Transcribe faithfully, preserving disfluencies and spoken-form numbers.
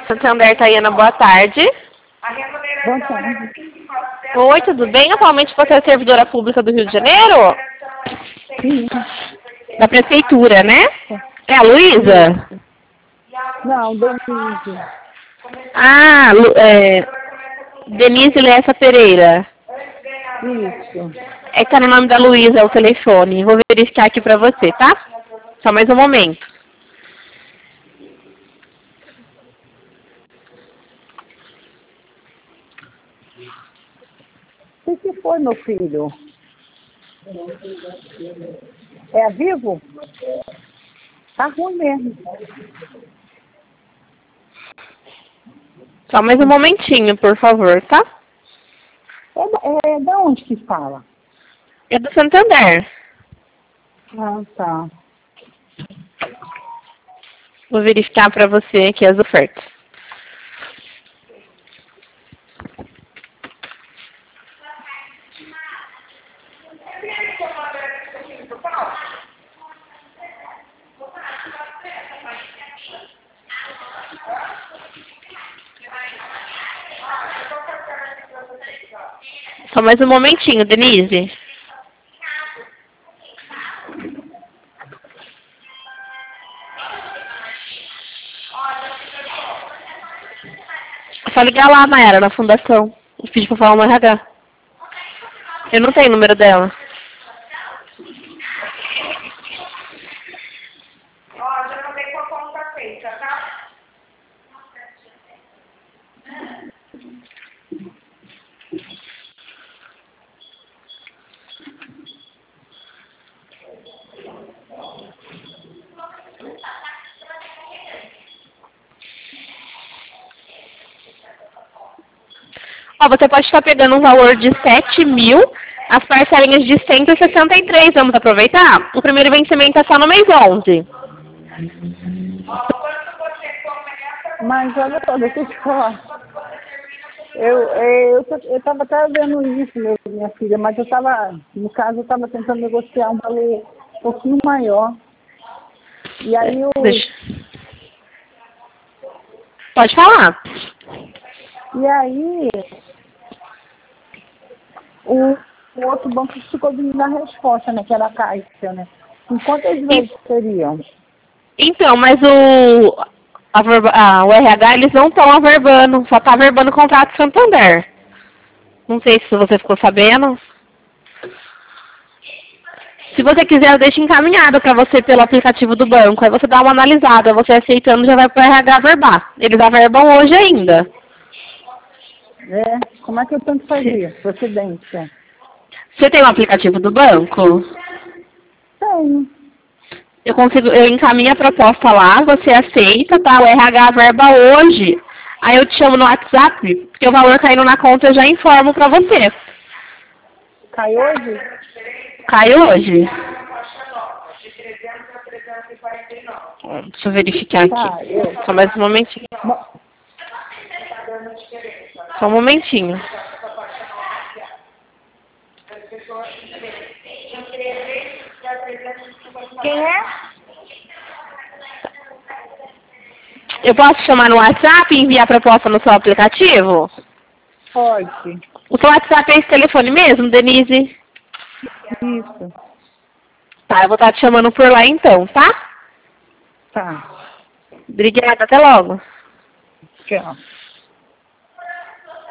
Santander, Tayana, boa tarde. Boa tarde. Oi, tudo bem? Atualmente você é servidora pública do Rio de Janeiro? Sim. Da prefeitura, né? É a Luísa? Não, Denise. Ah, Lu- é, Denise Lessa Pereira. Isso. É que tá no nome da Luísa o telefone. Vou verificar aqui pra você, tá? Só mais um momento. O que foi, meu filho? É a Vivo? Tá ruim mesmo. Só mais um momentinho, por favor, tá? É, da- é da onde que fala? É do Santander. Ah, tá. Vou verificar pra você aqui as ofertas. Só mais um momentinho, Denise. É só ligar lá, Mayara, na fundação. Eu pedi pra falar no R H. Eu não tenho o número dela. Ó, já mandei com a conta feita, tá? Ó, você pode estar pegando um valor de sete mil, as parcelinhas de cento e sessenta e três. Vamos aproveitar? O primeiro vencimento é só no mês onze. Ó, quanto você começa... Mas olha só, deixa eu te falar. Eu, é, eu, eu tava até vendo isso, meu, minha filha, mas eu tava, no caso, eu tava tentando negociar um valor um pouquinho maior. E aí eu, Deixa. Pode falar. e aí o, o outro banco ficou de me dar resposta, né? Que era a Caixa, né? Em quantas vezes seriam? Então, mas o, a verba, ah, o R H, eles não estão averbando, só tá averbando o contrato Santander. Não sei se você ficou sabendo. Se você quiser, eu deixo encaminhado para você pelo aplicativo do banco. Aí você dá uma analisada. Você aceitando, já vai para o R H averbar. Eles averbam hoje ainda. É, como é que eu tenho que fazer? Procedência. Você tem o aplicativo do banco? Tenho. Eu consigo, eu encaminho a proposta lá, você aceita, tá? O R H averba hoje. Aí eu te chamo no WhatsApp, porque o valor caindo na conta eu já informo para você. Cai hoje? Cai hoje? De trezentos a trezentos e quarenta e nove. Hum, Deixa eu verificar Tá, aqui. eu. Só mais um momentinho. Bom, Tá dando diferença, né? Só um momentinho. Essa parte não é as pessoas de trezentos a trezentos e cinquenta. quem é? Eu posso te chamar no WhatsApp e enviar a proposta no seu aplicativo? Pode. O seu WhatsApp é esse telefone mesmo, Denise? Isso. Tá, eu vou estar te chamando por lá então, tá? Tá. Obrigada, até logo. Tchau.